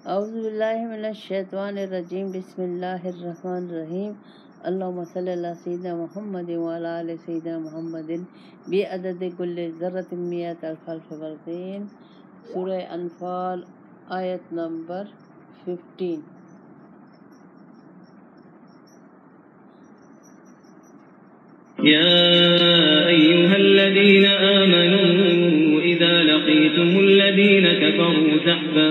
اعوذ باللہ من الشیطان الرجیم بسم اللہ الرحمن الرحیم اللہم صلی علی سیدنا محمد وعلی آل سیدنا محمد بعدد کل ذرۃ مئۃ الف برقین۔ سورہ انفال آیت نمبر 15۔ يا أيها الذين آمنوا إذا لقيتم الذين كفروا زحفا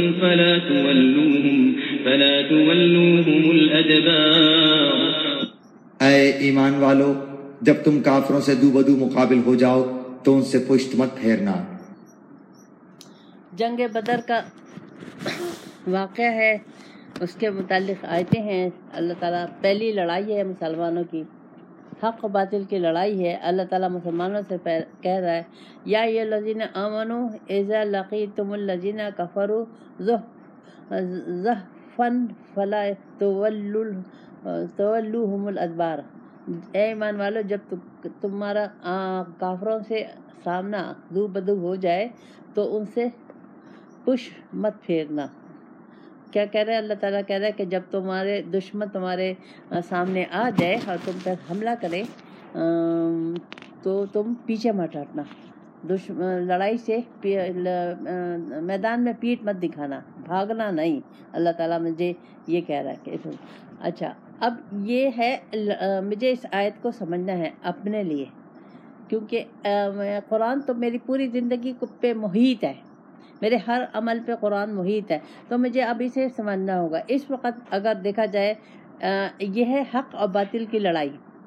فلا تولوهم الأدبار۔ اے ایمان والو، جب تم کافروں سے دو بدو مقابل ہو جاؤ تو ان سے پشت مت پھیرنا۔ جنگ بدر کا واقعہ ہے، اس کے متعلق آیتیں ہیں۔ اللہ تعالیٰ پہلی لڑائی ہے مسلمانوں کی، حق و باطل کی لڑائی ہے۔ اللہ تعالیٰ مسلمانوں سے کہہ رہا ہے یا ایھا الذین آمنوا اذا لقیتم الذین کفروا زحفا فلا تولوہم الادبار۔ اے ایمان والو، جب تمہارا کافروں سے سامنا دو بدو ہو جائے تو ان سے پش مت پھیرنا۔ کیا کہہ رہے ہیں؟ اللہ تعالیٰ کہہ رہا ہے کہ جب تمہارے دشمن تمہارے سامنے آ جائے اور تم پر حملہ کرے تو تم پیچھے مت ہٹنا۔ لڑائی سے میدان میں پیٹھ مت دکھانا، بھاگنا نہیں۔ اللہ تعالیٰ مجھے یہ کہہ رہا ہے کہ اچھا، اب یہ ہے مجھے اس آیت کو سمجھنا ہے اپنے لیے، کیونکہ قرآن تو میری پوری زندگی پہ محیط ہے، میرے ہر عمل پہ قرآن محیط ہے، تو مجھے اب اسے سمجھنا ہوگا۔ اس وقت اگر دیکھا جائے یہ ہے حق اور باطل کی لڑائی،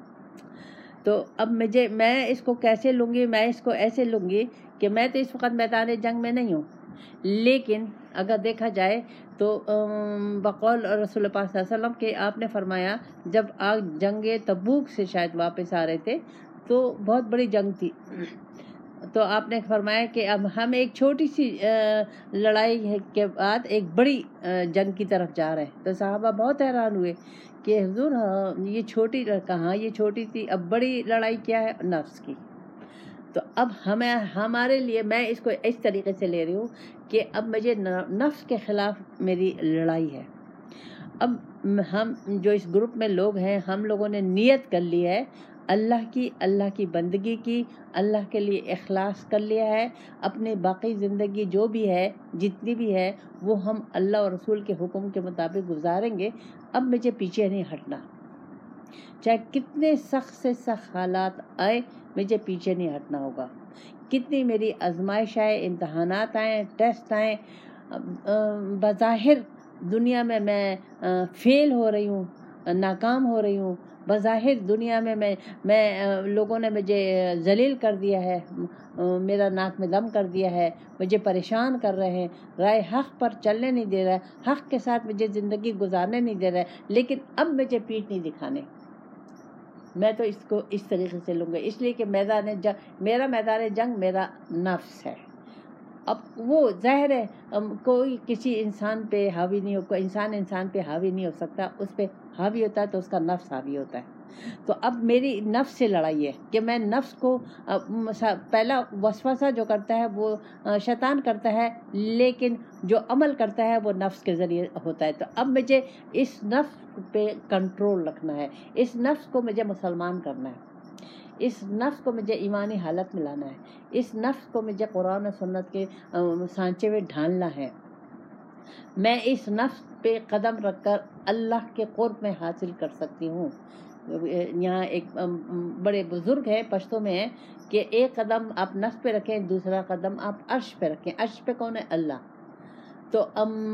تو اب میں اس کو کیسے لوں گی؟ میں اس کو ایسے لوں گی کہ میں تو اس وقت میدان جنگ میں نہیں ہوں، لیکن اگر دیکھا جائے تو بقول رسول پاک صلی اللہ علیہ وسلم کہ آپ نے فرمایا جب آپ جنگ تبوک سے شاید واپس آ رہے تھے تو بہت بڑی جنگ تھی، تو آپ نے فرمایا کہ اب ہم ایک چھوٹی سی لڑائی کے بعد ایک بڑی جنگ کی طرف جا رہے ہیں۔ تو صحابہ بہت حیران ہوئے کہ حضور یہ چھوٹی کہاں، یہ چھوٹی تھی، اب بڑی لڑائی کیا ہے؟ نفس کی۔ تو اب ہمارے لیے میں اس کو اس طریقے سے لے رہی ہوں کہ اب مجھے نفس کے خلاف میری لڑائی ہے۔ اب ہم جو اس گروپ میں لوگ ہیں، ہم لوگوں نے نیت کر لی ہے اللہ کی بندگی کی، اللہ کے لیے اخلاص کر لیا ہے۔ اپنی باقی زندگی جو بھی ہے، جتنی بھی ہے، وہ ہم اللہ اور رسول کے حکم کے مطابق گزاریں گے۔ اب مجھے پیچھے نہیں ہٹنا، چاہے کتنے سخت سے سخت حالات آئے، مجھے پیچھے نہیں ہٹنا ہوگا۔ کتنی میری آزمائش آئے، امتحانات آئیں، ٹیسٹ آئیں، بظاہر دنیا میں فیل ہو رہی ہوں، ناکام ہو رہی ہوں، بظاہر دنیا میں لوگوں نے مجھے ذلیل کر دیا ہے، میرا ناک میں دم کر دیا ہے، مجھے پریشان کر رہے ہیں، رائے حق پر چلنے نہیں دے رہا ہے، حق کے ساتھ مجھے زندگی گزارنے نہیں دے رہا ہے، لیکن اب مجھے پیٹھ نہیں دکھانے۔ میں تو اس کو اس طریقے سے لوں گا، اس لیے کہ میرا میدان جنگ میرا نفس ہے۔ اب وہ ظاہر ہے کوئی کسی انسان پہ حاوی نہیں ہو، انسان پہ حاوی نہیں ہو سکتا، اس پہ حاوی ہوتا ہے تو اس کا نفس حاوی ہوتا ہے۔ تو اب میری نفس سے لڑائی ہے کہ میں نفس کو پہلا وسوسہ جو کرتا ہے وہ شیطان کرتا ہے، لیکن جو عمل کرتا ہے وہ نفس کے ذریعے ہوتا ہے۔ تو اب مجھے اس نفس پہ کنٹرول رکھنا ہے، اس نفس کو مجھے مسلمان کرنا ہے، اس نفس کو مجھے ایمانی حالت میں لانا ہے، اس نفس کو مجھے قرآن و سنت کے سانچے میں ڈھالنا ہے۔ میں اس نفس پہ قدم رکھ کر اللہ کے قرب میں حاصل کر سکتی ہوں۔ یہاں ایک بڑے بزرگ ہیں پشتوں میں ہے کہ ایک قدم آپ نفس پہ رکھیں، دوسرا قدم آپ عرش پہ رکھیں۔ عرش پہ کون ہے؟ اللہ۔ تو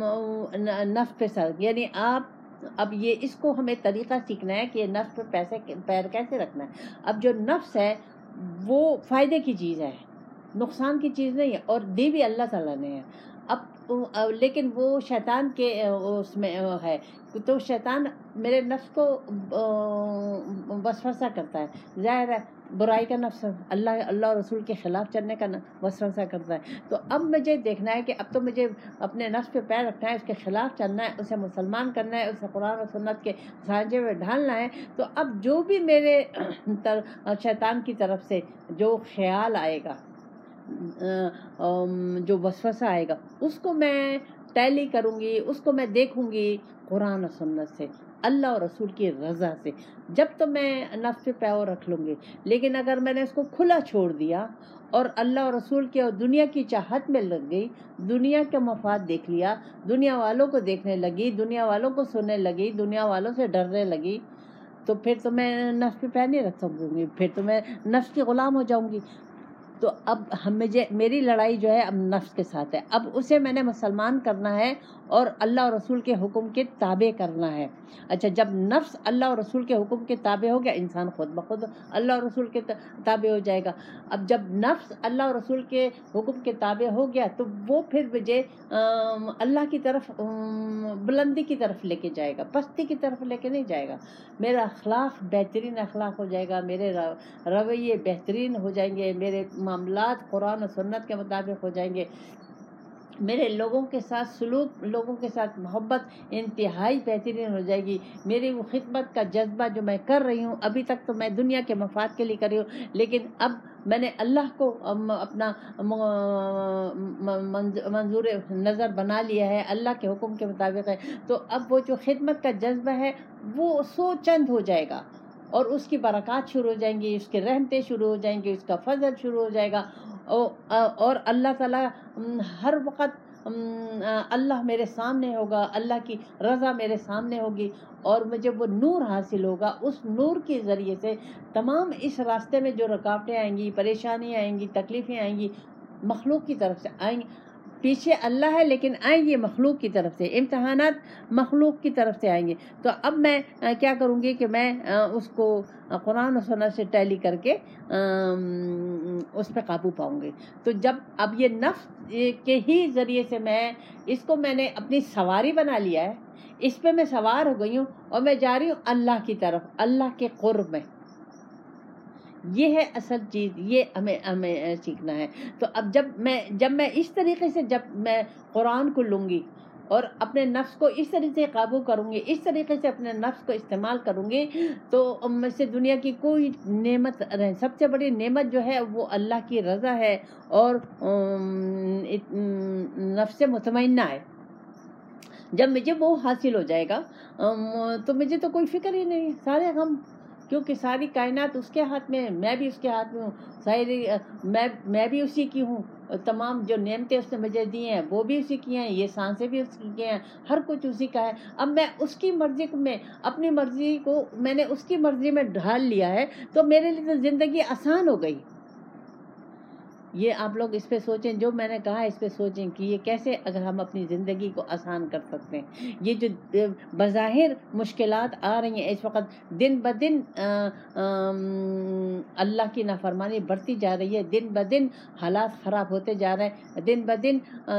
نفس پہ سر، یعنی آپ اب یہ اس کو ہمیں طریقہ سیکھنا ہے کہ نفس پہ پیر کیسے رکھنا ہے۔ اب جو نفس ہے وہ فائدے کی چیز ہے، نقصان کی چیز نہیں ہے، اور دی بھی اللہ تعالیٰ نے ہے۔ اب لیکن وہ شیطان کے اس میں ہے، تو شیطان میرے نفس کو وسوسہ کرتا ہے، ظاہر ہے برائی کا نفس، اللہ اور رسول کے خلاف چلنے کا وسوسہ کرتا ہے۔ تو اب مجھے دیکھنا ہے کہ اب تو مجھے اپنے نفس پہ پیر رکھنا ہے، اس کے خلاف چلنا ہے، اسے مسلمان کرنا ہے، اسے قرآن اور سنت کے سانچے میں ڈھالنا ہے۔ تو اب جو بھی میرے شیطان کی طرف سے جو خیال آئے گا، جو وسوسہ آئے گا، اس کو میں ٹیلی کروں گی، اس کو میں دیکھوں گی قرآن و سنت سے، اللہ اور رسول کی رضا سے، جب تو میں نفس پہ پیو رکھ لوں گی۔ لیکن اگر میں نے اس کو کھلا چھوڑ دیا اور اللہ اور رسول کے اور دنیا کی چاہت میں لگ گئی، دنیا کے مفاد دیکھ لیا، دنیا والوں کو دیکھنے لگی، دنیا والوں کو سننے لگی، دنیا والوں سے ڈرنے لگی، تو پھر تو میں نفس پہ پیر نہیں رکھ سکوں گی، پھر تو میں نفس کی غلام ہو جاؤں گی۔ تو اب میری لڑائی جو ہے اب نفس کے ساتھ ہے، اب اسے میں نے مسلمان کرنا ہے اور اللہ اور رسول کے حکم کے تابع کرنا ہے۔ اچھا، جب نفس اللہ اور رسول کے حکم کے تابع ہو گیا، انسان خود بخود اللہ اور رسول کے تابع ہو جائے گا۔ اب جب نفس اللہ اور رسول کے حکم کے تابع ہو گیا تو وہ پھر مجھے اللہ کی طرف، بلندی کی طرف لے کے جائے گا، پستی کی طرف لے کے نہیں جائے گا۔ میرا اخلاق بہترین اخلاق ہو جائے گا، میرے رویے بہترین ہو جائیں گے، میرے معاملات قرآن و سنت کے مطابق ہو جائیں گے، میرے لوگوں کے ساتھ سلوک، لوگوں کے ساتھ محبت انتہائی بہترین ہو جائے گی۔ میری وہ خدمت کا جذبہ جو میں کر رہی ہوں، ابھی تک تو میں دنیا کے مفاد کے لیے کر رہی ہوں، لیکن اب میں نے اللہ کو اپنا منظور نظر بنا لیا ہے، اللہ کے حکم کے مطابق ہے، تو اب وہ جو خدمت کا جذبہ ہے وہ سو چند ہو جائے گا، اور اس کی برکات شروع ہو جائیں گی، اس کے رحمتیں شروع ہو جائیں گی، اس کا فضل شروع ہو جائے گا، اور اللہ تعالیٰ ہر وقت اللہ میرے سامنے ہوگا، اللہ کی رضا میرے سامنے ہوگی، اور مجھے وہ نور حاصل ہوگا۔ اس نور کے ذریعے سے تمام اس راستے میں جو رکاوٹیں آئیں گی، پریشانیاں آئیں گی، تکلیفیں آئیں گی، مخلوق کی طرف سے آئیں گی۔ پیچھے اللہ ہے لیکن آئیں گے مخلوق کی طرف سے، امتحانات مخلوق کی طرف سے آئیں گے۔ تو اب میں کیا کروں گی کہ میں اس کو قرآن و سنت سے ٹیلی کر کے اس پہ قابو پاؤں گی۔ تو جب اب یہ نفس کے ہی ذریعے سے میں نے اپنی سواری بنا لیا ہے، اس پہ میں سوار ہو گئی ہوں اور میں جا رہی ہوں اللہ کی طرف، اللہ کے قرب میں۔ یہ ہے اصل چیز، یہ ہمیں سیکھنا ہے۔ تو اب جب میں اس طریقے سے، جب میں قرآن کو لوں گی اور اپنے نفس کو اس طریقے سے قابو کروں گی، اس طریقے سے اپنے نفس کو استعمال کروں گی، تو مجھ سے دنیا کی کوئی نعمت رہے، سب سے بڑی نعمت جو ہے وہ اللہ کی رضا ہے اور نفس مطمئنہ ہے۔ جب مجھے وہ حاصل ہو جائے گا تو مجھے تو کوئی فکر ہی نہیں، سارے غم، کیونکہ ساری کائنات اس کے ہاتھ میں ہے، میں بھی اس کے ہاتھ میں ہوں، میں بھی اسی کی ہوں، تمام جو نعمتیں اس نے مجھے دی ہیں وہ بھی اسی کی ہیں، یہ سانسیں بھی اس کی ہیں، ہر کچھ اسی کا ہے۔ اب میں اس کی مرضی میں، اپنی مرضی کو میں نے اس کی مرضی میں ڈھال لیا ہے، تو میرے لیے تو زندگی آسان ہو گئی۔ یہ آپ لوگ اس پہ سوچیں، جو میں نے کہا اس پہ سوچیں کہ یہ کیسے اگر ہم اپنی زندگی کو آسان کر سکتے ہیں۔ یہ جو بظاہر مشکلات آ رہی ہیں اس وقت، دن بدن اللہ کی نافرمانی بڑھتی جا رہی ہے، دن بدن حالات خراب ہوتے جا رہے ہیں، دن بدن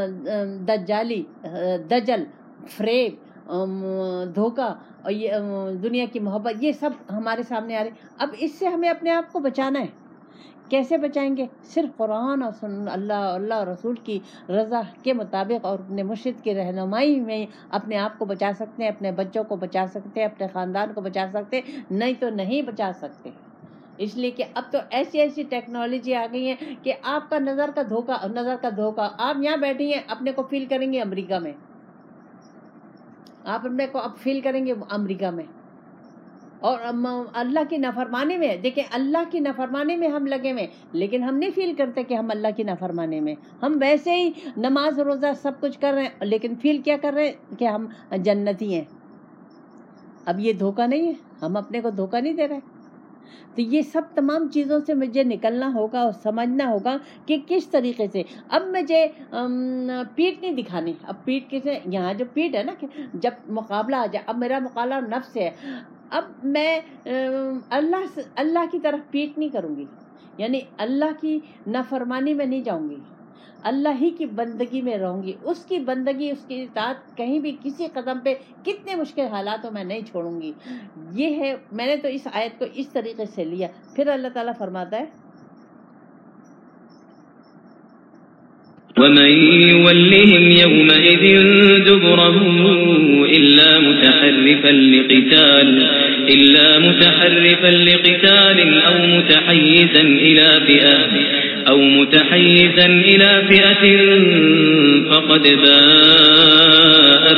دجل، فریب، دھوکہ اور یہ دنیا کی محبت، یہ سب ہمارے سامنے آ رہے ہیں۔ اب اس سے ہمیں اپنے آپ کو بچانا ہے۔ کیسے بچائیں گے؟ صرف قرآن اور اللہ اور رسول کی رضا کے مطابق اور اپنے مرشد کی رہنمائی میں اپنے آپ کو بچا سکتے ہیں، اپنے بچوں کو بچا سکتے ہیں، اپنے خاندان کو بچا سکتے ہیں، نہیں تو نہیں بچا سکتے۔ اس لیے کہ اب تو ایسی ٹیکنالوجی آ گئی ہے کہ آپ کا نظر کا دھوکہ، آپ یہاں بیٹھی ہیں، اپنے کو فیل کریں گے امریکہ میں، آپ اپنے کو اب فیل کریں گے امریکہ میں، اور اللہ کی نافرمانی میں، دیکھیں اللہ کی نافرمانی میں ہم لگے ہوئے، لیکن ہم نہیں فیل کرتے کہ ہم اللہ کی نافرمانی میں، ہم ویسے ہی نماز روزہ سب کچھ کر رہے ہیں، لیکن فیل کیا کر رہے ہیں کہ ہم جنتی ہیں۔ اب یہ دھوکہ نہیں ہے، ہم اپنے کو دھوکہ نہیں دے رہے۔ تو یہ سب تمام چیزوں سے مجھے نکلنا ہوگا اور سمجھنا ہوگا کہ کس طریقے سے۔ اب مجھے پیٹ نہیں دکھانی، اب پیٹ کسے، یہاں جو پیٹ ہے نا، کہ جب مقابلہ آ جائے، اب میرا مقابلہ نفس ہے، اب میں اللہ کی طرف پیٹ نہیں کروں گی، یعنی اللہ کی نافرمانی میں نہیں جاؤں گی، اللہ ہی کی بندگی میں رہوں گی، اس کی بندگی، اس کی اطاعت کہیں بھی کسی قدم پہ کتنے مشکل حالاتوں میں نہیں چھوڑوں گی۔ یہ ہے، میں نے تو اس آیت کو اس طریقے سے لیا۔ پھر اللہ تعالیٰ فرماتا ہے ومن يولهم يومئذ دبره إلا متحرفا لقتال أو متحيزا إلى فئة فقد باء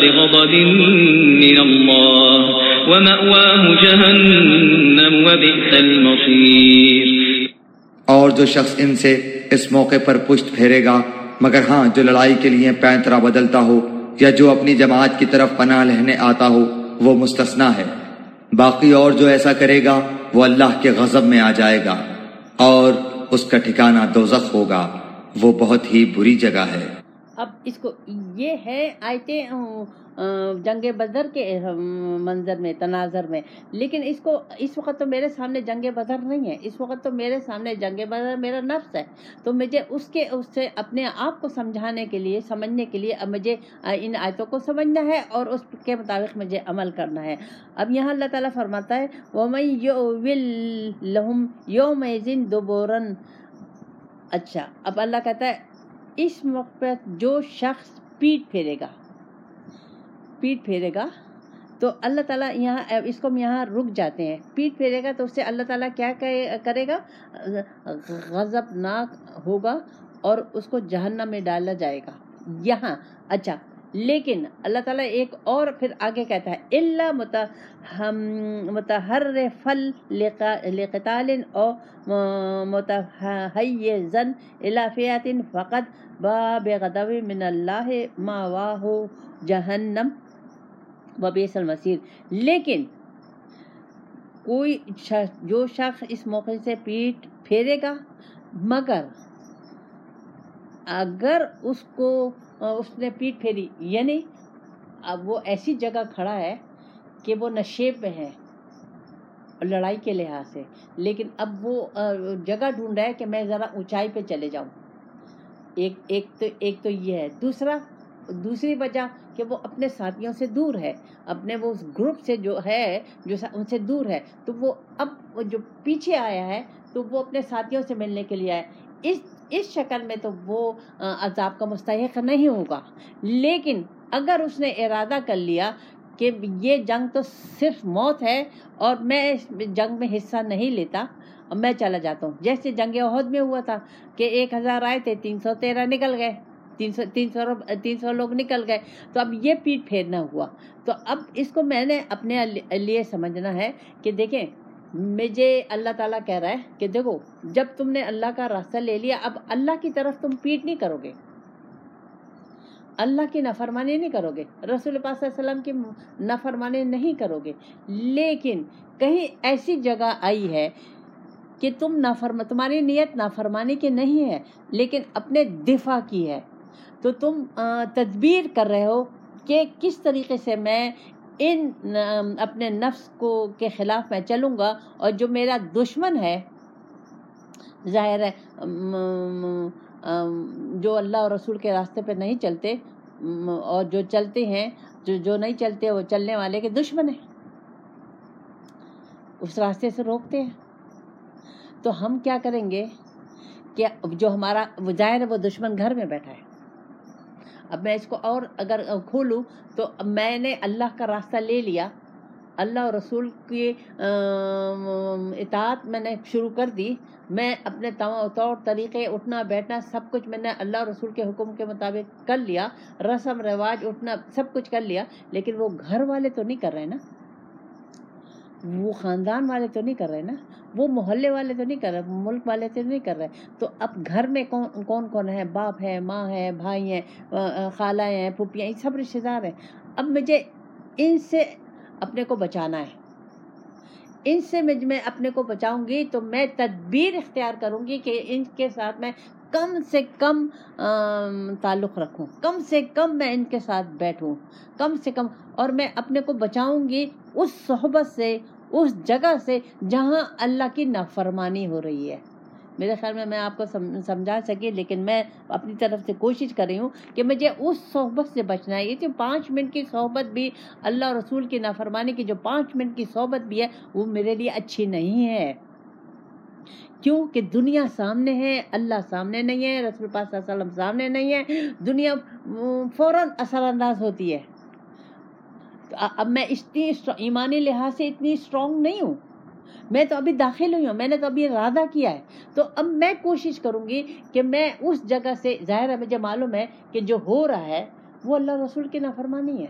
غضب من الله ومأواه جهنم وبئس المصير. اور جو شخص ان سے اس موقع پر پشت پھیرے گا مگر ہاں جو لڑائی کے لیے پینترا بدلتا ہو یا جو اپنی جماعت کی طرف پناہ لینے آتا ہو وہ مستثنا ہے. باقی اور جو ایسا کرے گا وہ اللہ کے غضب میں آ جائے گا اور اس کا ٹھکانہ دوزخ ہوگا، وہ بہت ہی بری جگہ ہے. اب اس کو یہ ہے آیتیں جنگ بدر کے منظر میں تناظر میں، لیکن اس کو اس وقت تو میرے سامنے جنگ بدر نہیں ہے، اس وقت تو میرے سامنے جنگ بدر میرا نفس ہے. تو مجھے اس سے اپنے آپ کو سمجھانے کے لیے سمجھنے کے لیے اب مجھے ان آیتوں کو سمجھنا ہے اور اس کے مطابق مجھے عمل کرنا ہے. اب یہاں اللہ تعالیٰ فرماتا ہے وَمَن يُؤْوِلْ لَهُمْ يَوْمَئِذٍ دُبُورًا. اچھا اب اللہ کہتا ہے اس موقع پر جو شخص پیٹ پھیرے گا تو اللہ تعالیٰ یہاں اس کو ہم یہاں رک جاتے ہیں. پیٹ پھیرے گا تو اس سے اللہ تعالیٰ کیا کرے گا؟ غضبناک ہوگا اور اس کو جہنم میں ڈالا جائے گا یہاں. اچھا لیکن اللہ تعالیٰ ایک اور پھر آگے کہتا ہے الا متحرفا لقتال او متحیزا الی فئۃ فقد باء بغضب من اللہ مأواہ جہنم وبئس المصیر. لیکن کوئی جو شخص اس موقع سے پیٹ پھیرے گا مگر اگر اس نے پیٹ پھیری یعنی اب وہ ایسی جگہ کھڑا ہے کہ وہ نشیب میں ہے لڑائی کے لحاظ سے، لیکن اب وہ جگہ ڈھونڈ رہا ہے کہ میں ذرا اونچائی پہ چلے جاؤں. ایک تو یہ ہے. دوسری وجہ کہ وہ اپنے ساتھیوں سے دور ہے، اپنے وہ گروپ سے جو ہے جو ان سے دور ہے، تو وہ اب جو پیچھے آیا ہے تو وہ اپنے ساتھیوں سے ملنے کے لیے آیا. اس شکل میں تو وہ عذاب کا مستحق نہیں ہوگا. لیکن اگر اس نے ارادہ کر لیا کہ یہ جنگ تو صرف موت ہے اور میں اس جنگ میں حصہ نہیں لیتا اور میں چلا جاتا ہوں، جیسے جنگ احد میں ہوا تھا کہ 1000 آئے تھے 313 نکل گئے، 300 لوگ نکل گئے. تو اب یہ پیٹ پھیرنا ہوا. تو اب اس کو میں نے اپنے لیے سمجھنا ہے کہ دیکھیں مجھے اللہ تعالیٰ کہہ رہا ہے کہ دیکھو جب تم نے اللہ کا راستہ لے لیا اب اللہ کی طرف تم پیٹ نہیں کرو گے، اللہ کی نافرمانی نہیں کرو گے، رسول پاک صلی اللہ علیہ وسلم کی نافرمانی نہیں کرو گے. لیکن کہیں ایسی جگہ آئی ہے کہ تمہاری نیت نافرمانی کی نہیں ہے لیکن اپنے دفاع کی ہے، تو تم تدبیر کر رہے ہو کہ کس طریقے سے میں اپنے نفس کے خلاف میں چلوں گا، اور جو میرا دشمن ہے ظاہر ہے جو اللہ اور رسول کے راستے پہ نہیں چلتے اور جو چلتے ہیں جو نہیں چلتے وہ چلنے والے کے دشمن ہیں، اس راستے سے روکتے ہیں. تو ہم کیا کریں گے کہ جو ہمارا ظاہر ہے وہ دشمن گھر میں بیٹھا ہے. اب میں اس کو اور اگر کھولوں تو میں نے اللہ کا راستہ لے لیا، اللہ اور رسول کی اطاعت میں نے شروع کر دی، میں اپنے طور طریقے اٹھنا بیٹھنا سب کچھ میں نے اللہ اور رسول کے حکم کے مطابق کر لیا، رسم رواج اٹھنا سب کچھ کر لیا، لیکن وہ گھر والے تو نہیں کر رہے نا، وہ خاندان والے تو نہیں کر رہے نا، وہ محلے والے تو نہیں کر رہے، ملک والے تو نہیں کر رہے. تو اب گھر میں کون ہے؟ باپ ہے، ماں ہے، بھائی ہیں، خالہ ہیں، پھوپھیاں، یہ سب رشتے دار ہیں. اب مجھے ان سے اپنے کو بچانا ہے، ان سے میں اپنے کو بچاؤں گی تو میں تدبیر اختیار کروں گی کہ ان کے ساتھ میں کم سے کم تعلق رکھوں، کم سے کم میں ان کے ساتھ بیٹھوں، کم سے کم، اور میں اپنے کو بچاؤں گی اس صحبت سے، اس جگہ سے جہاں اللہ کی نافرمانی ہو رہی ہے. میرے خیال میں آپ کو سمجھا سکی، لیکن میں اپنی طرف سے کوشش کر رہی ہوں کہ مجھے اس صحبت سے بچنا ہے. یہ جو 5 منٹ کی صحبت بھی اللہ اور رسول کی نافرمانی کی جو 5 منٹ کی صحبت بھی ہے وہ میرے لیے اچھی نہیں ہے. کیوں کہ دنیا سامنے ہے، اللہ سامنے نہیں ہے، رسول پاک صلی اللہ علیہ وسلم سامنے نہیں ہے، دنیا فوراً اثر انداز ہوتی ہے. اب میں ایمانی لحاظ سے اتنی اسٹرانگ نہیں ہوں، میں تو ابھی داخل ہوئی ہوں، میں نے تو ابھی ارادہ کیا ہے. تو اب میں کوشش کروں گی کہ میں اس جگہ سے، ظاہر ہے مجھے معلوم ہے کہ جو ہو رہا ہے وہ اللہ رسول کی نافرمانی ہے،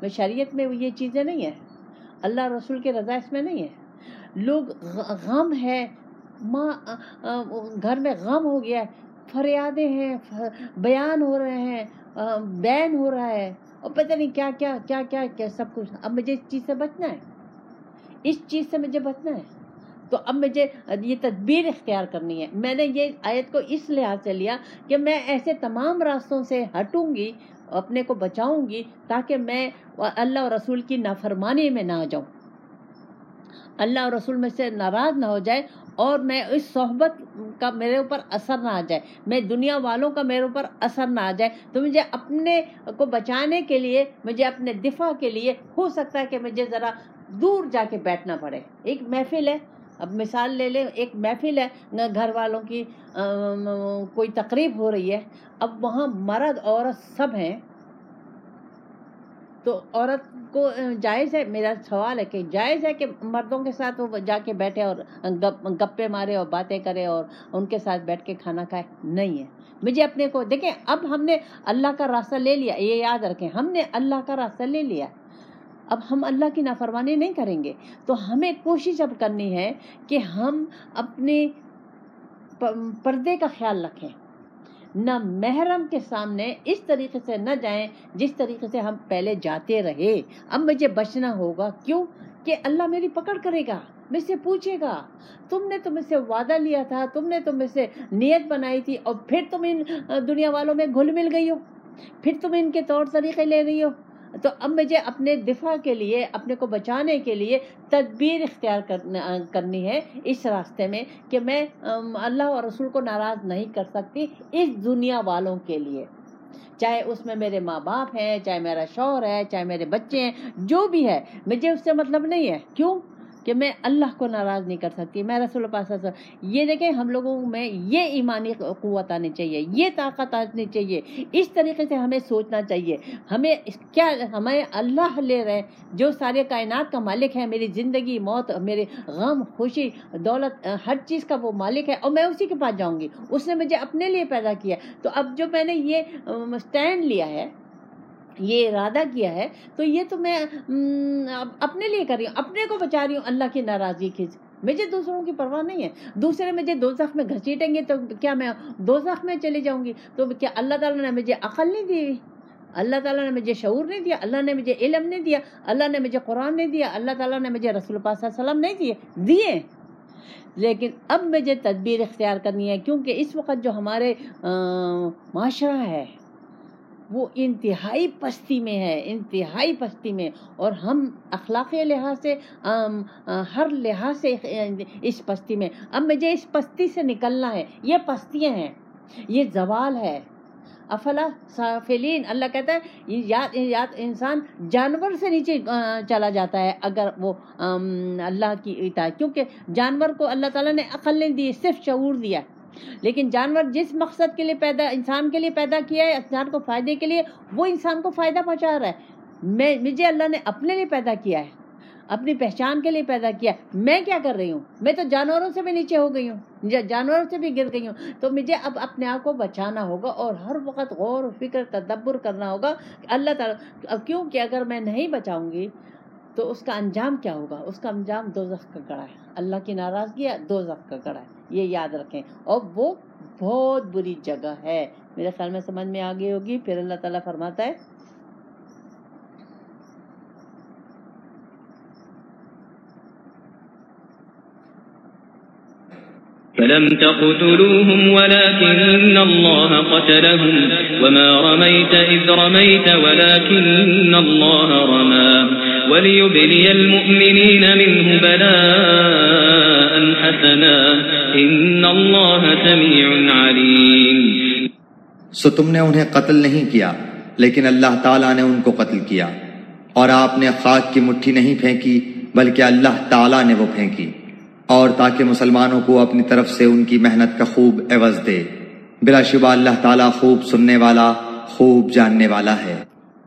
شریعت میں یہ چیزیں نہیں ہیں، اللہ رسول کی رضا اس میں نہیں ہے۔ لوگ غم ہے، ماں گھر میں غم ہو گیا ہے، فریادیں ہیں، بیان ہو رہے ہیں، بین ہو رہا ہے، اور پتہ نہیں کیا کیا کیا کیا کیا سب کچھ۔ اب مجھے اس چیز سے بچنا ہے، اس چیز سے مجھے بچنا ہے، تو اب مجھے یہ تدبیر اختیار کرنی ہے۔ میں نے یہ آیت کو اس لحاظ سے لیا کہ میں ایسے تمام راستوں سے ہٹوں گی، اپنے کو بچاؤں گی، تاکہ میں اللہ اور رسول کی نافرمانی میں نہ آ جاؤں، اللہ اور رسول میں سے ناراض نہ ہو جائے، اور میں اس صحبت کا میرے اوپر اثر نہ آ جائے، میں دنیا والوں کا میرے اوپر اثر نہ آ جائے۔ تو مجھے اپنے کو بچانے کے لیے، مجھے اپنے دفاع کے لیے ہو سکتا ہے کہ مجھے ذرا دور جا کے بیٹھنا پڑے۔ ایک محفل ہے، اب مثال لے لیں، ایک محفل ہے گھر والوں کی، کوئی تقریب ہو رہی ہے، اب وہاں مرد عورت سب ہیں، تو عورت کو جائز ہے، میرا سوال ہے کہ جائز ہے کہ مردوں کے ساتھ وہ جا کے بیٹھے اور گپے مارے اور باتیں کرے اور ان کے ساتھ بیٹھ کے کھانا کھائے؟ نہیں ہے۔ مجھے اپنے کو دیکھیں، اب ہم نے اللہ کا راستہ لے لیا، یہ یاد رکھیں، ہم نے اللہ کا راستہ لے لیا، اب ہم اللہ کی نافرمانی نہیں کریں گے۔ تو ہمیں کوشش اب کرنی ہے کہ ہم اپنے پردے کا خیال رکھیں، نہ محرم کے سامنے اس طریقے سے نہ جائیں جس طریقے سے ہم پہلے جاتے رہے۔ اب مجھے بچنا ہوگا، کیوں کہ اللہ میری پکڑ کرے گا، مجھ سے پوچھے گا، تم نے تو مجھ سے وعدہ لیا تھا، تم نے تو مجھ سے نیت بنائی تھی، اور پھر تم ان دنیا والوں میں گھل مل گئی ہو، پھر تم ان کے طور طریقے لے رہی ہو۔ تو اب مجھے اپنے دفاع کے لیے، اپنے کو بچانے کے لیے تدبیر اختیار کرنی ہے اس راستے میں کہ میں اللہ اور رسول کو ناراض نہیں کر سکتی اس دنیا والوں کے لیے، چاہے اس میں میرے ماں باپ ہیں، چاہے میرا شوہر ہے، چاہے میرے بچے ہیں، جو بھی ہے، مجھے اس سے مطلب نہیں ہے۔ کیوں کہ میں اللہ کو ناراض نہیں کر سکتی، میں رسول اللہ صلی اللہ علیہ وسلم۔ یہ دیکھیں، ہم لوگوں میں یہ ایمانی قوت آنی چاہیے، یہ طاقت آنی چاہیے، اس طریقے سے ہمیں سوچنا چاہیے۔ ہمیں اللہ لے رہے ہیں، جو سارے کائنات کا مالک ہے، میری زندگی موت، میرے غم خوشی دولت، ہر چیز کا وہ مالک ہے، اور میں اسی کے پاس جاؤں گی، اس نے مجھے اپنے لیے پیدا کیا۔ تو اب جو میں نے یہ اسٹینڈ لیا ہے، یہ ارادہ کیا ہے، تو یہ تو میں اپنے لیے کر رہی ہوں، اپنے کو بچا رہی ہوں اللہ کی ناراضگی کی۔ مجھے دوسروں کی پرواہ نہیں ہے، دوسرے مجھے دوزخ میں گھسیٹیں گے تو کیا میں دوزخ میں چلی جاؤں گی؟ تو کیا اللہ تعالیٰ نے مجھے عقل نہیں دی؟ اللہ تعالیٰ نے مجھے شعور نہیں دیا؟ اللہ نے مجھے علم نہیں دیا؟ اللہ نے مجھے قرآن نہیں دیا؟ اللہ تعالیٰ نے مجھے رسول پاک صلی اللہ علیہ وسلم نہیں دیے؟ لیکن اب مجھے تدبیر اختیار کرنی ہے، کیونکہ اس وقت جو ہمارے معاشرہ ہے وہ انتہائی پستی میں ہے، انتہائی پستی میں، اور ہم اخلاقی لحاظ سے ہر لحاظ سے اس پستی میں۔ اب مجھے اس پستی سے نکلنا ہے، یہ پستیاں ہیں، یہ زوال ہے۔ افلا سافلین، اللہ کہتا ہے یاد انسان جانور سے نیچے چلا جاتا ہے اگر وہ اللہ کی اطاعت، کیونکہ جانور کو اللہ تعالیٰ نے عقل نہیں دی، صرف شعور دیا، لیکن جانور جس مقصد کے لیے انسان کے لیے پیدا کیا ہے، انسان کو فائدے کے لیے، وہ انسان کو فائدہ پہنچا رہا ہے۔ مجھے اللہ نے اپنے لیے پیدا کیا ہے، اپنی پہچان کے لیے پیدا کیا۔ میں کیا کر رہی ہوں؟ میں تو جانوروں سے بھی نیچے ہو گئی ہوں، جانوروں سے بھی گر گئی ہوں۔ تو مجھے اب اپنے آپ کو بچانا ہوگا، اور ہر وقت غور و فکر تدبر کرنا ہوگا اللہ تعالیٰ، کیونکہ اگر میں نہیں بچاؤں گی تو اس کا انجام کیا ہوگا؟ اس کا انجام دوزخ کا گڑھا ہے، اللہ کی ناراضگی ہے، دوزخ کا گڑھا ہے، یہ یاد رکھیں، اور وہ بہت بری جگہ ہے۔ میرے خیال میں سمجھ میں آ گئی ہوگی۔ پھر اللہ تعالیٰ فرماتا ہے فلم تقتلوهم ولكن الله قتلهم وما رميت إذ رميت ولكن الله رمى وليبلي المؤمنين منه بلاء حسنا إن الله سميع عليم۔ سو تم نے انہیں قتل نہیں کیا، لیکن اللہ تعالیٰ نے ان کو قتل کیا، اور آپ نے خاک کی مٹھی نہیں پھینکی بلکہ اللہ تعالیٰ نے وہ پھینکی، اور تاکہ مسلمانوں کو اپنی طرف سے ان کی محنت کا خوب عوض دے۔ بلا شبہ اللہ تعالیٰ خوب سننے والا، خوب جاننے والا ہے۔ اب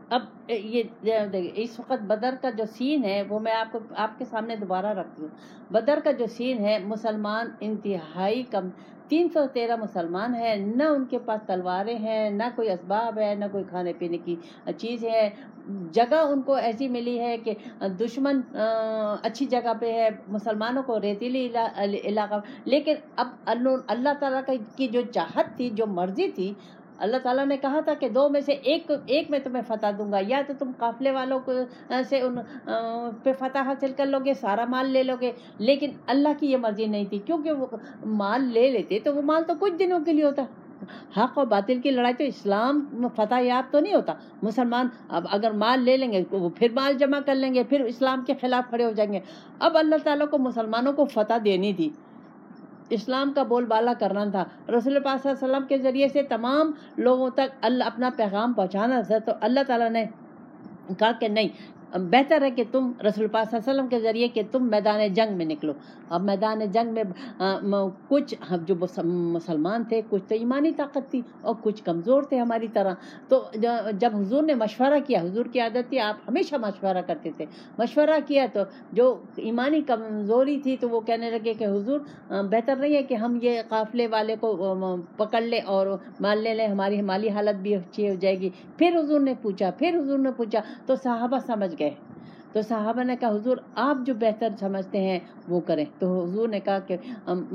یہ اس وقت بدر کا جو سین ہے وہ میں آپ کے سامنے دوبارہ رکھتی ہوں. بدر کا جو سین ہے، مسلمان انتہائی کم، 313 مسلمان ہیں، نہ ان کے پاس تلواریں ہیں، نہ کوئی اسباب ہے، نہ کوئی کھانے پینے کی چیز ہے. جگہ ان کو ایسی ملی ہے کہ دشمن اچھی جگہ پہ ہے، مسلمانوں کو ریتیلی علاقہ. لیکن اب اللہ تعالیٰ کی جو چاہت تھی، جو مرضی تھی، اللہ تعالیٰ نے کہا تھا کہ 2 میں سے ایک میں تمہیں فتح دوں گا، یا تو تم قافلے والوں کو سے ان پہ فتح حاصل کر لو گے، سارا مال لے لو گے. لیکن اللہ کی یہ مرضی نہیں تھی، کیونکہ وہ مال لے لیتے تو وہ مال تو کچھ دنوں کے لیے ہوتا. حق اور باطل کی لڑائی تو اسلام فتح یاب تو نہیں ہوتا. مسلمان اب اگر مال لے لیں گے وہ پھر مال جمع کر لیں گے، پھر اسلام کے خلاف کھڑے ہو جائیں گے. اب اللہ تعالیٰ کو مسلمانوں کو فتح دینی تھی، اسلام کا بول بالا کرنا تھا، رسول پاک صلی اللہ علیہ وسلم کے ذریعے سے تمام لوگوں تک اپنا پیغام پہنچانا تھا. تو اللہ تعالیٰ نے کہا کہ نہیں، بہتر ہے کہ تم رسول پاک صلی اللہ علیہ وسلم کے ذریعے کہ تم میدان جنگ میں نکلو. اب میدان جنگ میں کچھ جو مسلمان تھے، کچھ تو ایمانی طاقت تھی اور کچھ کمزور تھے ہماری طرح. تو جب حضور نے مشورہ کیا، حضور کی عادت تھی، آپ ہمیشہ مشورہ کرتے تھے، مشورہ کیا تو جو ایمانی کمزوری تھی تو وہ کہنے لگے کہ حضور بہتر نہیں ہے کہ ہم یہ قافلے والے کو پکڑ لیں اور مال لے لیں، ہماری مالی حالت بھی اچھی ہو جائے گی. پھر حضور نے پوچھا تو صحابہ سمجھ گئے. تو صحابہ نے کہا حضور آپ جو بہتر سمجھتے ہیں وہ کریں. تو حضور نے کہا کہ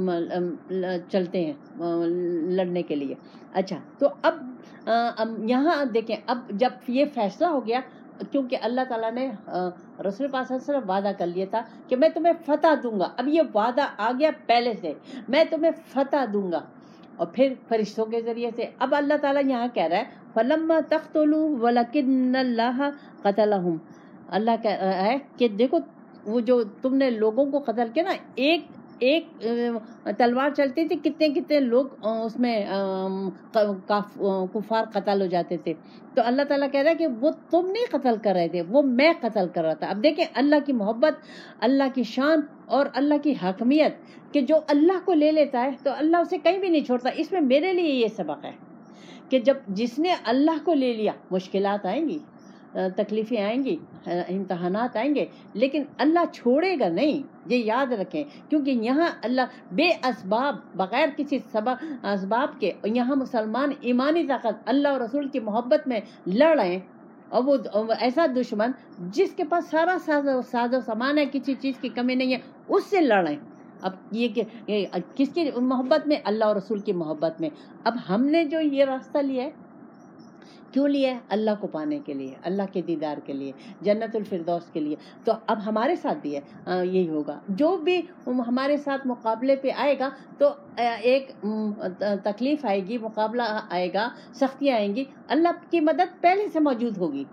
چلتے ہیں لڑنے کے لیے. اچھا، تو اب یہاں دیکھیں، اب جب یہ فیصلہ ہو گیا، کیونکہ اللہ تعالیٰ نے رسول پاک صلی اللہ علیہ وسلم وعدہ کر لیا تھا کہ میں تمہیں فتح دوں گا. اب یہ وعدہ آ گیا پہلے سے، میں تمہیں فتح دوں گا. اور پھر فرشتوں کے ذریعے سے اب اللہ تعالیٰ یہاں کہہ رہا ہے فَلَمَّا تَقْتُلُوا وَلَكِنَّ اللَّهَ قَتَلَهُمْ. اللہ کہہ رہا ہے کہ دیکھو وہ جو تم نے لوگوں کو قتل کیا نا، ایک تلوار چلتی تھی، کتنے لوگ اس میں کفار قتل ہو جاتے تھے. تو اللہ تعالیٰ کہہ رہا ہے کہ وہ تم نہیں قتل کر رہے تھے، وہ میں قتل کر رہا تھا. اب دیکھیں اللہ کی محبت، اللہ کی شان اور اللہ کی حاکمیت، کہ جو اللہ کو لے لیتا ہے تو اللہ اسے کہیں بھی نہیں چھوڑتا. اس میں میرے لیے یہ سبق ہے کہ جس نے اللہ کو لے لیا، مشکلات آئیں گی، تکلیفیں آئیں گی، امتحانات آئیں گے، لیکن اللہ چھوڑے گا نہیں، یہ یاد رکھیں. کیونکہ یہاں اللہ بے اسباب، بغیر کسی اسباب کے، یہاں مسلمان ایمانی طاقت اللہ اور رسول کی محبت میں لڑ رہے ہیں. اور وہ ایسا دشمن جس کے پاس سارا ساز و سامان ہے، کسی چیز کی کمی نہیں ہے، اس سے لڑ رہے ہیں. اب یہ کہ کس کی محبت میں؟ اللہ اور رسول کی محبت میں. اب ہم نے جو یہ راستہ لیا ہے، کیوں لیا ہے؟ اللہ کو پانے کے لیے، اللہ کے دیدار کے لیے، جنت الفردوس کے لیے. تو اب ہمارے ساتھ بھی ہے یہی ہوگا. جو بھی ہمارے ساتھ مقابلے پہ آئے گا تو ایک تکلیف آئے گی، مقابلہ آئے گا، سختیاں آئیں گی، اللہ کی مدد پہلے سے موجود ہوگی.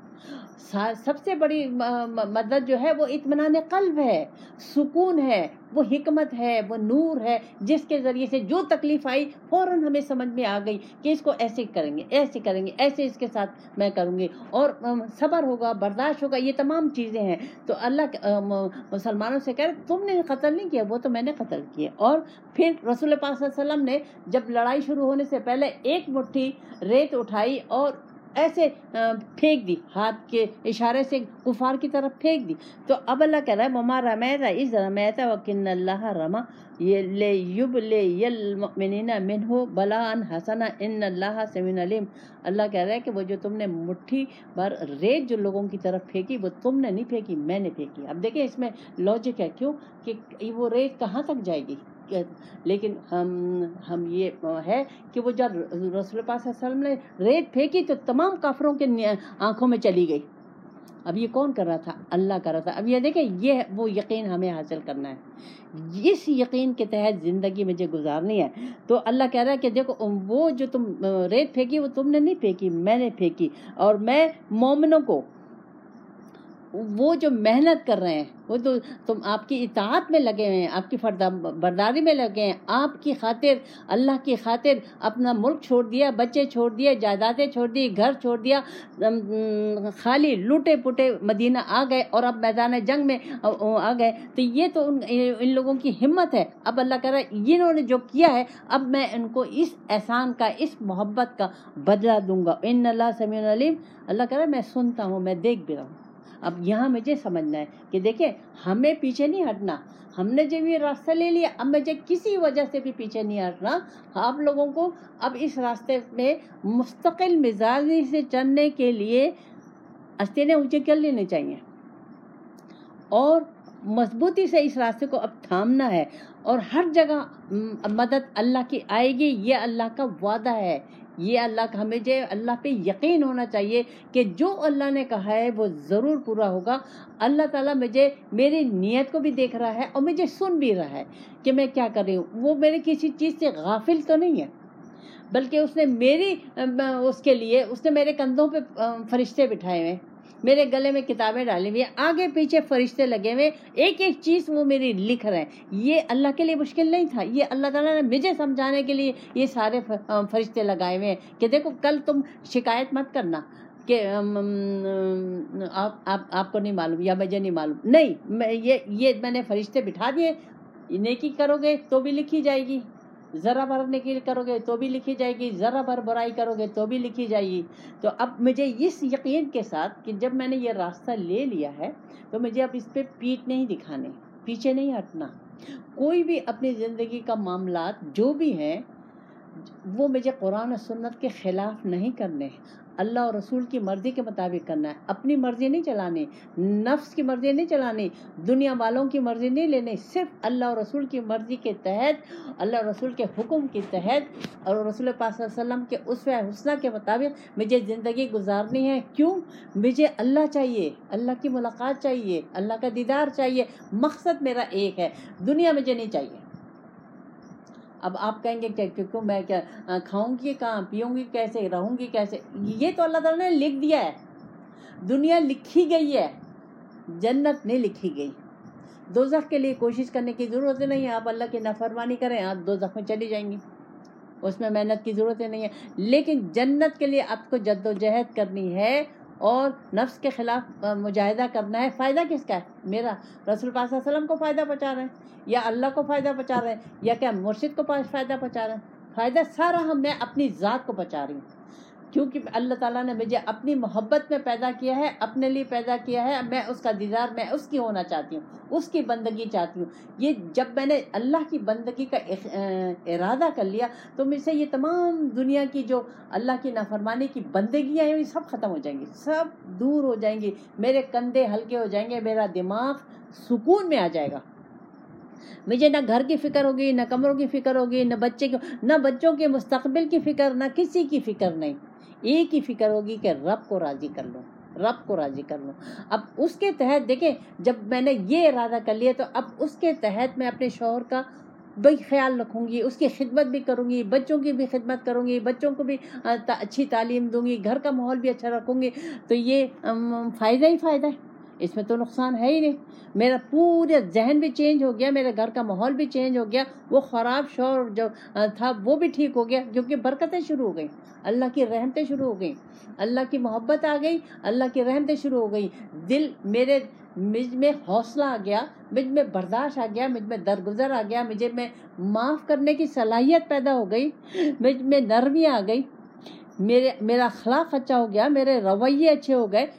سب سے بڑی مدد جو ہے وہ اطمینان قلب ہے، سکون ہے، وہ حکمت ہے، وہ نور ہے، جس کے ذریعے سے جو تکلیف آئی فوراً ہمیں سمجھ میں آ گئی کہ اس کو ایسے کریں گے، ایسے اس کے ساتھ میں کروں گی، اور صبر ہوگا، برداشت ہوگا. یہ تمام چیزیں ہیں. تو اللہ مسلمانوں سے کہہ رہے تم نے قتل نہیں کیا، وہ تو میں نے قتل کیا. اور پھر رسول پاک صلی اللہ علیہ وسلم نے جب لڑائی شروع ہونے سے پہلے ایک مٹھی ریت اٹھائی اور ایسے پھینک دی، ہاتھ کے اشارے سے کفار کی طرف پھینک دی. تو اب اللہ کہہ رہا ہے وَمَا رَمَيْتَ إِذْ رَمَيْتَ وَلَكِنَّ اللَّهَ رَمَى لِيُبْلِيَ الْمُؤْمِنِينَ مِنْهُ بَلَاءً حَسَنًا إِنَّ اللَّهَ سَمِيعٌ عَلِيمٌ. اللہ کہہ رہا ہے کہ وہ جو تم نے مٹھی بھر ریت جو لوگوں کی طرف پھینکی، وہ تم نے نہیں پھینکی، میں نے پھینکی. اب دیکھیں اس میں لاجک ہے، کیوں کہ وہ ریت کہاں تک جائے گی. لیکن ہم یہ ہے کہ وہ جب رسول پاک صلی اللہ علیہ وسلم نے ریت پھینکی تو تمام کافروں کے آنکھوں میں چلی گئی. اب یہ کون کر رہا تھا؟ اللہ کر رہا تھا. اب یہ دیکھیں، یہ وہ یقین ہمیں حاصل کرنا ہے، اس یقین کے تحت زندگی مجھے گزارنی ہے. تو اللہ کہہ رہا ہے کہ دیکھو وہ جو تم ریت پھینکی وہ تم نے نہیں پھینکی، میں نے پھینکی. اور میں مومنوں کو وہ جو محنت کر رہے ہیں وہ تو تم آپ کی اطاعت میں لگے ہوئے ہیں، آپ کی برداری میں لگے ہیں، آپ کی خاطر، اللہ کی خاطر اپنا ملک چھوڑ دیا، بچے چھوڑ دیے، جائیدادیں چھوڑ دی، گھر چھوڑ دیا، خالی لوٹے پوٹے مدینہ آ گئے اور اب میدان جنگ میں آ گئے. تو یہ تو ان لوگوں کی ہمت ہے. اب اللہ کہہ رہا ہے انہوں نے جو کیا ہے اب میں ان کو اس احسان کا، اس محبت کا بدلہ دوں گا. ان اللہ سمیع علیم. اللہ کہہ رہا ہے میں سنتا ہوں، میں دیکھ بھی رہا ہوں. اب یہاں مجھے سمجھنا ہے کہ دیکھیں ہمیں پیچھے نہیں ہٹنا. ہم نے جب یہ راستہ لے لیا اب مجھے کسی وجہ سے بھی پیچھے نہیں ہٹنا. آپ لوگوں کو اب اس راستے میں مستقل مزاجی سے چلنے کے لیے آستینیں اونچے کر لینے چاہیے اور مضبوطی سے اس راستے کو اب تھامنا ہے. اور ہر جگہ مدد اللہ کی آئے گی، یہ اللہ کا وعدہ ہے. یہ اللہ کا، ہمیں جو اللہ پہ یقین ہونا چاہیے کہ جو اللہ نے کہا ہے وہ ضرور پورا ہوگا. اللہ تعالیٰ مجھے میری نیت کو بھی دیکھ رہا ہے اور مجھے سن بھی رہا ہے کہ میں کیا کر رہی ہوں. وہ میرے کسی چیز سے غافل تو نہیں ہے، بلکہ اس نے میری اس کے لیے اس نے میرے کندھوں پہ فرشتے بٹھائے ہوئے، میرے گلے میں کتابیں ڈالی ہوئی ہیں، آگے پیچھے فرشتے لگے ہوئے، ایک ایک چیز وہ میری لکھ رہے ہیں. یہ اللہ کے لیے مشکل نہیں تھا. یہ اللہ تعالیٰ نے مجھے سمجھانے کے لیے یہ سارے فرشتے لگائے ہوئے ہیں کہ دیکھو کل تم شکایت مت کرنا کہ آپ کو نہیں معلوم یا مجھے نہیں معلوم. نہیں، یہ میں نے فرشتے بٹھا دیے. نیکی کرو گے تو بھی لکھی جائے گی، ذرا بھر نیکی کرو گے تو بھی لکھی جائے گی، ذرا بھر برائی کرو گے تو بھی لکھی جائے گی. تو اب مجھے اس یقین کے ساتھ کہ جب میں نے یہ راستہ لے لیا ہے تو مجھے اب اس پہ پیٹھ نہیں دکھانے، پیچھے نہیں ہٹنا. کوئی بھی اپنی زندگی کا معاملات جو بھی ہیں وہ مجھے قرآن و سنت کے خلاف نہیں کرنے، اللہ اور رسول کی مرضی کے مطابق کرنا ہے. اپنی مرضی نہیں چلانی، نفس کی مرضی نہیں چلانی، دنیا والوں کی مرضی نہیں لینی. صرف اللہ اور رسول کی مرضی کے تحت، اللہ اور رسول کے حکم کے تحت اور رسول پاک صلی اللہ علیہ وسلم کے اسوہ حسنہ کے مطابق مجھے زندگی گزارنی ہے. کیوں؟ مجھے اللہ چاہیے، اللہ کی ملاقات چاہیے، اللہ کا دیدار چاہیے. مقصد میرا ایک ہے، دنیا مجھے نہیں چاہیے. اب آپ کہیں گے کہ میں کیا کھاؤں گی کہاں، پیوں گی کیسے، رہوں گی کیسے؟ یہ تو اللہ تعالیٰ نے لکھ دیا ہے. دنیا لکھی گئی ہے، جنت نہیں لکھی گئی. دوزخ کے لیے کوشش کرنے کی ضرورت نہیں ہے. آپ اللہ کی نافرمانی کریں آپ دوزخ میں چلی جائیں گی، اس میں محنت کی ضرورت نہیں ہے. لیکن جنت کے لیے آپ کو جد و جہد کرنی ہے اور نفس کے خلاف مجاہدہ کرنا ہے. فائدہ کس کا ہے؟ میرا. رسول پاک صلی اللہ علیہ وسلم کو فائدہ پہنچا رہے ہیں یا اللہ کو فائدہ پہنچا رہے ہیں یا کیا مرشد کو فائدہ پہنچا رہے ہیں؟ فائدہ سارا میں اپنی ذات کو پہنچا رہی ہوں، کیونکہ اللہ تعالیٰ نے مجھے اپنی محبت میں پیدا کیا ہے، اپنے لیے پیدا کیا ہے. میں اس کا دیدار، میں اس کی ہونا چاہتی ہوں، اس کی بندگی چاہتی ہوں. یہ جب میں نے اللہ کی بندگی کا ارادہ کر لیا تو مجھ سے یہ تمام دنیا کی جو اللہ کی نافرمانی کی بندگیاں ہیں یہ سب ختم ہو جائیں گی، سب دور ہو جائیں گی. میرے کندھے ہلکے ہو جائیں گے، میرا دماغ سکون میں آ جائے گا. مجھے نہ گھر کی فکر ہوگی، نہ کمروں کی فکر ہوگی، نہ بچوں کے مستقبل کی فکر، نہ کسی کی فکر نہیں. ایک ہی فکر ہوگی کہ رب کو راضی کر لوں، رب کو راضی کر لوں. اب اس کے تحت دیکھیں جب میں نے یہ ارادہ کر لیا تو اب اس کے تحت میں اپنے شوہر کا بھی خیال رکھوں گی، اس کی خدمت بھی کروں گی، بچوں کی بھی خدمت کروں گی، بچوں کو بھی اچھی تعلیم دوں گی، گھر کا ماحول بھی اچھا رکھوں گی. تو یہ فائدہ ہی فائدہ ہے، اس میں تو نقصان ہے ہی نہیں. میرا پورا ذہن بھی چینج ہو گیا، میرے گھر کا ماحول بھی چینج ہو گیا. وہ خراب شوہر جو تھا وہ بھی ٹھیک ہو گیا کیونکہ برکتیں شروع ہو گئیں، اللہ کی رحمتیں شروع ہو گئیں، اللہ کی محبت آ گئی، اللہ کی رحمتیں شروع ہو گئی. مجھ میں حوصلہ آ گیا، مجھ میں برداشت آ گیا، مجھ میں درگزر آ گیا، مجھے میں معاف کرنے کی صلاحیت پیدا ہو گئی، مجھ میں نرمی آ گئی، میرا اخلاق اچھا ہو گیا، میرے رویے اچھے ہو گئے.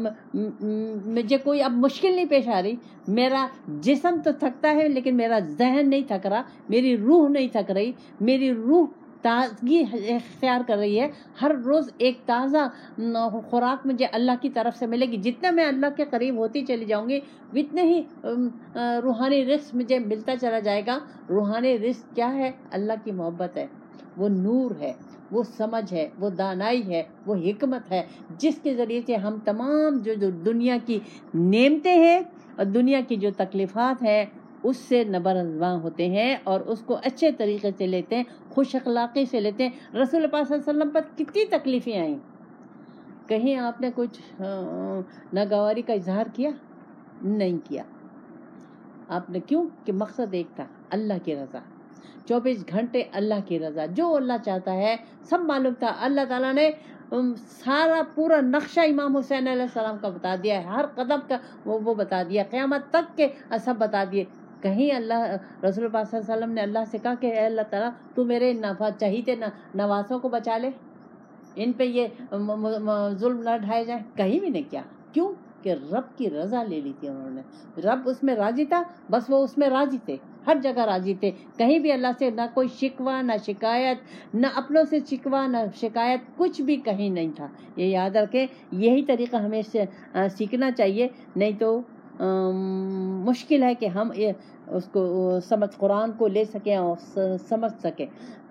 مجھے کوئی اب مشکل نہیں پیش آ رہی. میرا جسم تو تھکتا ہے لیکن میرا ذہن نہیں تھک رہا، میری روح نہیں تھک رہی، میری روح تازگی اختیار کر رہی ہے. ہر روز ایک تازہ خوراک مجھے اللہ کی طرف سے ملے گی. جتنا میں اللہ کے قریب ہوتی چلی جاؤں گی اتنے ہی روحانی رزق مجھے ملتا چلا جائے گا. روحانی رزق کیا ہے؟ اللہ کی محبت ہے، وہ نور ہے، وہ سمجھ ہے، وہ دانائی ہے، وہ حکمت ہے، جس کے ذریعے سے ہم تمام جو دنیا کی نعمتیں ہیں اور دنیا کی جو تکلیفات ہیں اس سے نبرازواں ہوتے ہیں اور اس کو اچھے طریقے سے لیتے ہیں، خوش اخلاقی سے لیتے ہیں. رسول پاک صلی اللہ علیہ وسلم پر کتنی تکلیفیں آئیں، کہیں آپ نے کچھ ناگواری کا اظہار کیا؟ نہیں کیا آپ نے. کیوں؟ کہ مقصد ایک تھا، اللہ کی رضا. 24 گھنٹے اللہ کی رضا، جو اللہ چاہتا ہے سب معلوم تھا. اللہ تعالیٰ نے سارا پورا نقشہ امام حسین علیہ السلام کا بتا دیا ہے، ہر قدم کا وہ بتا دیا، قیامت تک کے سب بتا دیے. کہیں اللہ رسول پاک صلی اللہ علیہ وسلم نے اللہ سے کہا کہ اے اللہ تعالیٰ تو میرے چہیتے نوازوں کو بچا لے، ان پہ یہ ظلم نہ ڈھائے جائیں. کہیں بھی نہیں کیا. کیوں؟ کہ رب کی رضا لے لی تھی انہوں نے. رب اس میں راضی تھا، بس وہ اس میں راضی تھے، ہر جگہ راضی تھے. کہیں بھی اللہ سے نہ کوئی شکوہ نہ شکایت، نہ اپنوں سے شکوہ نہ شکایت، کچھ بھی کہیں نہیں تھا. یہ یاد رکھیں، یہی طریقہ ہمیں سیکھنا چاہیے. نہیں تو مشکل ہے کہ ہم اس کو قرآن کو لے سکیں اور سمجھ سکیں.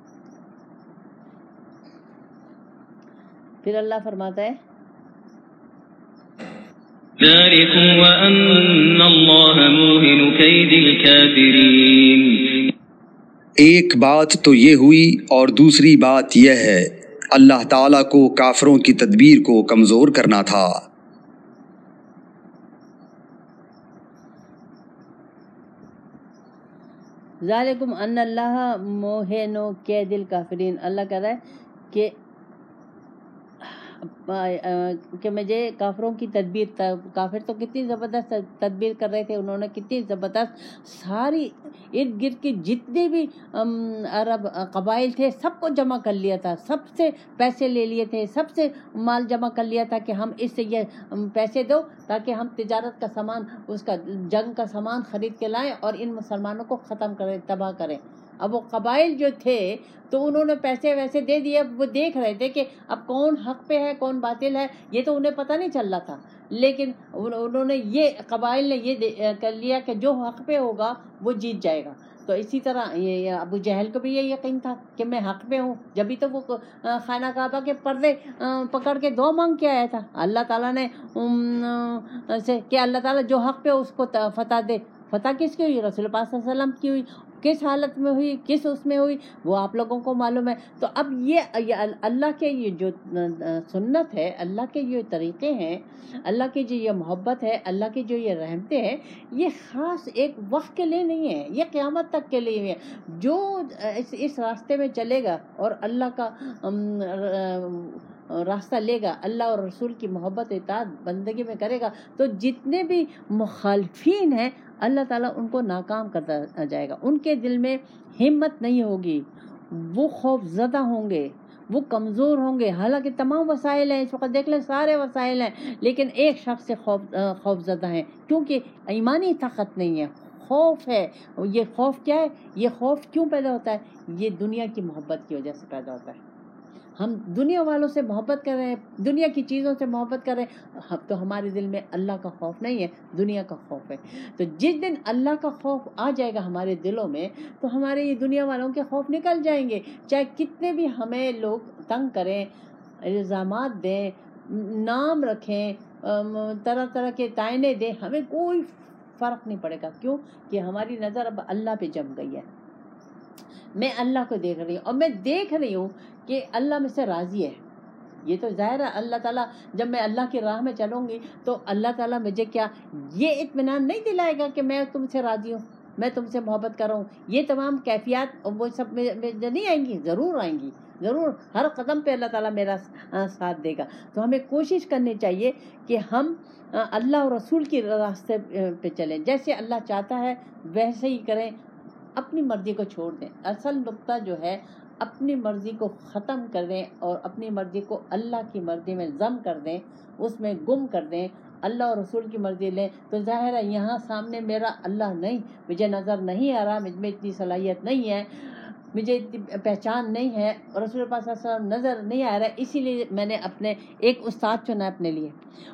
پھر اللہ فرماتا ہے ذَلِكُمْ وَأَنَّ اللَّهَ مُوهِنُ كَيْدِ الْكَافِرِينَ. ایک بات تو یہ ہوئی اور دوسری بات یہ ہے اللہ تعالیٰ کو کافروں کی تدبیر کو کمزور کرنا تھا. ذالکم ان اللہ موہن کید الکافرین. اللہ کہہ رہا ہے کہ مجھے کافروں کی تدبیر، کافر تو کتنی زبردست تدبیر کر رہے تھے، انہوں نے کتنی زبردست ساری ارد گرد کی جتنے بھی عرب قبائل تھے سب کو جمع کر لیا تھا، سب سے پیسے لے لیے تھے، سب سے مال جمع کر لیا تھا کہ ہم اس سے یہ پیسے دو تاکہ ہم تجارت کا سامان، اس کا جنگ کا سامان خرید کے لائیں اور ان مسلمانوں کو ختم کریں، تباہ کریں. اب وہ قبائل جو تھے تو انہوں نے پیسے ویسے دے دیے. وہ دیکھ رہے تھے کہ اب کون حق پہ ہے کون باطل ہے، یہ تو انہیں پتہ نہیں چل رہا تھا. لیکن انہوں نے یہ قبائل نے یہ کر لیا کہ جو حق پہ ہوگا وہ جیت جائے گا. تو اسی طرح یہ ابو جہل کو بھی یہ یقین تھا کہ میں حق پہ ہوں، جبھی تو وہ خانہ کعبہ کے پردے پکڑ کے دعا مانگ کے آیا تھا اللہ تعالیٰ نے کہ اللہ تعالیٰ جو حق پہ اس کو فتح دے. فتح کس کی ہوئی؟ رسول پاک صلی اللہ علیہ وسلم کی ہوئی. کس حالت میں ہوئی، کس اس میں ہوئی، وہ آپ لوگوں کو معلوم ہے. تو اب یہ اللہ کے یہ جو سنت ہے، اللہ کے یہ طریقے ہیں، اللہ کی جو یہ محبت ہے، اللہ کی جو یہ رحمتیں ہیں، یہ خاص ایک وقت کے لیے نہیں ہے، یہ قیامت تک کے لیے ہے. جو اس راستے میں چلے گا اور اللہ کا راستہ لے گا، اللہ اور رسول کی محبت اطاعت بندگی میں کرے گا، تو جتنے بھی مخالفین ہیں اللہ تعالیٰ ان کو ناکام کرتا جائے گا. ان کے دل میں ہمت نہیں ہوگی، وہ خوف زدہ ہوں گے، وہ کمزور ہوں گے. حالانکہ تمام وسائل ہیں، اس وقت دیکھ لیں سارے وسائل ہیں، لیکن ایک شخص سے خوف زدہ ہیں کیونکہ ایمانی طاقت نہیں ہے، خوف ہے. یہ خوف کیا ہے؟ یہ خوف کیوں پیدا ہوتا ہے؟ یہ دنیا کی محبت کی وجہ سے پیدا ہوتا ہے. ہم دنیا والوں سے محبت کر رہے ہیں، دنیا کی چیزوں سے محبت کر رہے ہیں، تو ہمارے دل میں اللہ کا خوف نہیں ہے، دنیا کا خوف ہے. تو جس دن اللہ کا خوف آ جائے گا ہمارے دلوں میں تو ہمارے یہ دنیا والوں کے خوف نکل جائیں گے. چاہے کتنے بھی ہمیں لوگ تنگ کریں، الزامات دیں، نام رکھیں، طرح طرح کے تائنے دیں، ہمیں کوئی فرق نہیں پڑے گا. کیوں؟ کہ ہماری نظر اب اللہ پہ جم گئی ہے. میں اللہ کو دیکھ رہی ہوں اور میں دیکھ رہی ہوں کہ اللہ مجھ سے راضی ہے. یہ تو ظاہر ہے اللہ تعالیٰ جب میں اللہ کی راہ میں چلوں گی تو اللہ تعالیٰ مجھے کیا یہ اطمینان نہیں دلائے گا کہ میں تم سے راضی ہوں، میں تم سے محبت کر رہا ہوں. یہ تمام کیفیات وہ سب میں نہیں آئیں گی، ضرور آئیں گی، ضرور. ہر قدم پہ اللہ تعالیٰ میرا ساتھ دے گا. تو ہمیں کوشش کرنی چاہیے کہ ہم اللہ اور رسول کی راستے پہ چلیں، جیسے اللہ چاہتا ہے ویسے ہی کریں، اپنی مرضی کو چھوڑ دیں. اصل نقطہ جو ہے اپنی مرضی کو ختم کر دیں اور اپنی مرضی کو اللہ کی مرضی میں ضم کر دیں، اس میں گم کر دیں، اللہ اور رسول کی مرضی لیں. تو ظاہر ہے یہاں سامنے میرا اللہ نہیں، مجھے نظر نہیں آ رہا، مجھ میں اتنی صلاحیت نہیں ہے، مجھے اتنی پہچان نہیں ہے، رسول پاک صلی اللہ علیہ وسلم نظر نہیں آ رہا ہے. اسی لیے میں نے اپنے ایک استاد چنا اپنے لیے،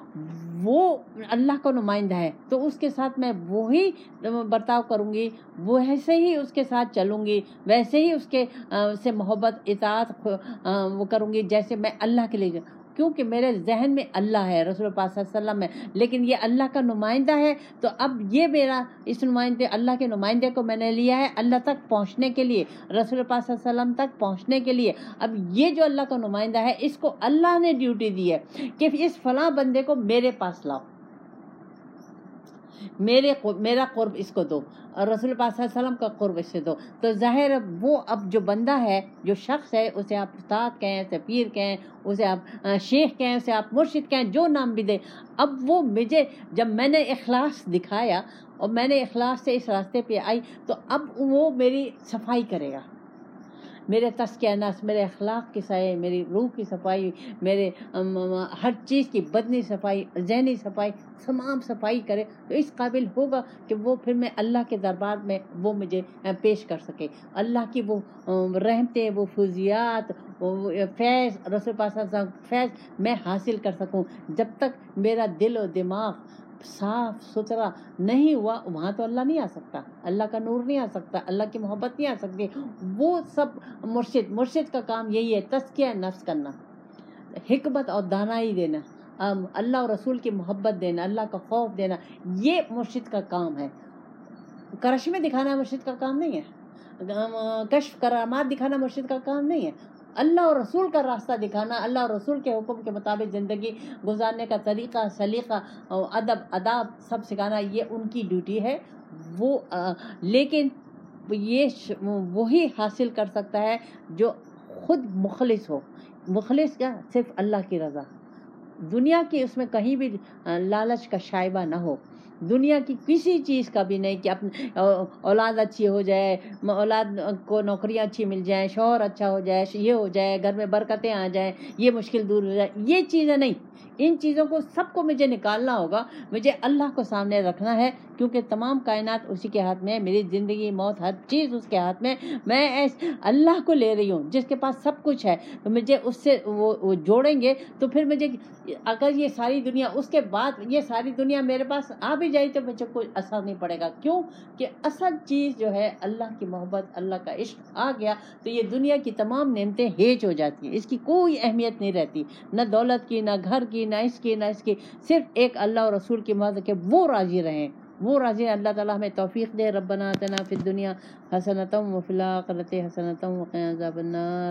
وہ اللہ کا نمائندہ ہے، تو اس کے ساتھ میں وہی برتاؤ کروں گی، ویسے ہی اس کے ساتھ چلوں گی، ویسے ہی اس کے سے محبت اطاعت وہ کروں گی جیسے میں اللہ کے لیے. کیونکہ میرے ذہن میں اللہ ہے، رسول پاک صلی اللہ علیہ وسلم ہے، لیکن یہ اللہ کا نمائندہ ہے، تو اب یہ میرا اس نمائندے اللہ کے نمائندے کو میں نے لیا ہے اللہ تک پہنچنے کے لیے، رسول پاک صلی اللہ علیہ وسلم تک پہنچنے کے لیے۔ اب یہ جو اللہ کا نمائندہ ہے اس کو اللہ نے ڈیوٹی دی ہے کہ اس فلاں بندے کو میرے پاس لاؤ، میرا قرب اس کو دو، اور رسول پاک صلی اللہ علیہ وسلم کا قرب اس سے دو۔ تو ظاہر وہ اب جو بندہ ہے، جو شخص ہے، اسے آپ استاد کہیں، اسے پیر کہیں، اسے آپ شیخ کہیں، اسے آپ مرشد کہیں، جو نام بھی دیں، اب وہ مجھے جب میں نے اخلاص دکھایا اور میں نے اخلاص سے اس راستے پہ آئی، تو اب وہ میری صفائی کرے گا، میرے تزکیہ نفس، میرے اخلاق کی صفائی، میری روح کی صفائی، میرے ہر چیز کی بدنی صفائی، ذہنی صفائی، تمام صفائی کرے، تو اس قابل ہوگا کہ وہ پھر میں اللہ کے دربار میں وہ مجھے پیش کر سکے، اللہ کی وہ رحمتیں، وہ فضیات، وہ فیض، رسول پاک صلی اللہ علیہ وسلم فیض میں حاصل کر سکوں۔ جب تک میرا دل و دماغ صاف ستھرا نہیں ہوا، وہاں تو اللہ نہیں آ سکتا، اللہ کا نور نہیں آ سکتا، اللہ کی محبت نہیں آ سکتی۔ وہ سب مرشد کا کام یہی ہے، تزکیہ نفس کرنا، حکمت اور دانائی دینا، اللہ اور رسول کی محبت دینا، اللہ کا خوف دینا، یہ مرشد کا کام ہے۔ کرشمے دکھانا مرشد کا کام نہیں ہے، کشف کرامات دکھانا مرشد کا کام نہیں ہے، اللہ اور رسول کا راستہ دکھانا، اللہ اور رسول کے حکم کے مطابق زندگی گزارنے کا طریقہ، سلیقہ، ادب، آداب سب سکھانا، یہ ان کی ڈیوٹی ہے۔ وہ لیکن یہ وہی حاصل کر سکتا ہے جو خود مخلص ہو۔ مخلص کیا؟ صرف اللہ کی رضا، دنیا کی اس میں کہیں بھی لالچ کا شائبہ نہ ہو، دنیا کی کسی چیز کا بھی نہیں، کہ اپنی اولاد اچھی ہو جائے، اولاد کو نوکریاں اچھی مل جائیں، شوہر اچھا ہو جائے، یہ ہو جائے، گھر میں برکتیں آ جائیں، یہ مشکل دور ہو جائے، یہ چیزیں نہیں، ان چیزوں کو سب کو مجھے نکالنا ہوگا، مجھے اللہ کو سامنے رکھنا ہے، کیونکہ تمام کائنات اسی کے ہاتھ میں ہے، میری زندگی موت ہر چیز اس کے ہاتھ میں، میں اللہ کو لے رہی ہوں جس کے پاس سب کچھ ہے، تو مجھے اس سے وہ جوڑیں گے، تو پھر مجھے اگر یہ ساری دنیا، اس کے بعد یہ ساری دنیا میرے پاس آ بھی جائے تو مجھے کوئی اثر نہیں پڑے گا۔ کیوں کہ اصل چیز جو ہے اللہ کی محبت، اللہ کا عشق آ گیا تو یہ دنیا کی تمام نعمتیں ہیچ ہو جاتی ہیں، اس کی کوئی اہمیت نہیں رہتی، نہ دولت کی، نہ گھر کی، نہ اس کی، نہ اس کی، صرف ایک اللہ اور رسول کی محبت کہ وہ راضی رہیں، وہ راضی ہیں۔ اللہ تعالیٰ ہمیں توفیق دے۔ ربنا آتنا فی الدنیا حسنۃ وفی الآخرۃ حسنۃ وقنا عذاب النار۔